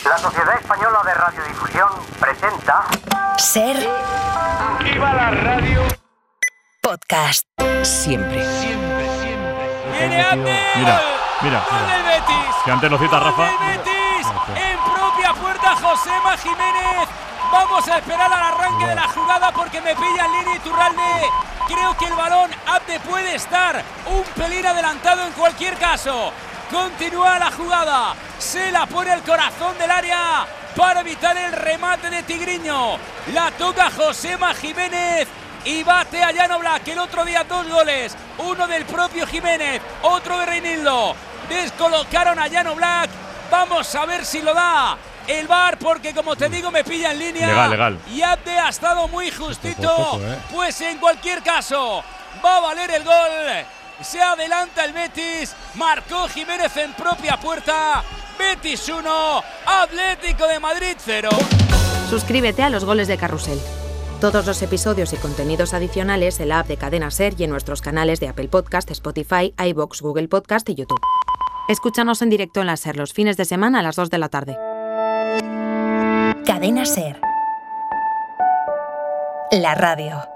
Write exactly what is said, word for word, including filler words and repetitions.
La Sociedad Española de Radiodifusión presenta... Ser... ¡Viva la radio! Podcast. Siempre. Siempre, siempre. ¡Viene Abde! Mira, mira. ¡Gol del Betis! Que antes lo cita ¡Gol Rafa. del Betis! En propia puerta Josema Jiménez. Vamos a esperar al arranque de la jugada porque me pilla en línea Iturralde. Creo que el balón Abde puede estar un pelín adelantado en cualquier caso. Continúa la jugada. Se la pone el corazón del área para evitar el remate de Tigriño. La toca Josema Jiménez. Y bate a Jan Oblak, el otro día dos goles, uno del propio Jiménez, otro de Reinildo. Descolocaron a Jan Oblak, vamos a ver si lo da el V A R, porque como te digo me pilla en línea. Legal, legal. Y Abde ha estado muy justito, Poco, poco, ¿eh? pues en cualquier caso va a valer el gol. Se adelanta el Betis, marcó Jiménez en propia puerta. Betis uno, Atlético de Madrid cero. Suscríbete a los goles de Carrusel. Todos los episodios y contenidos adicionales en la app de Cadena Ser y en nuestros canales de Apple Podcast, Spotify, iVoox, Google Podcast y YouTube. Escúchanos en directo en la Ser los fines de semana a las dos de la tarde. Cadena Ser. La radio.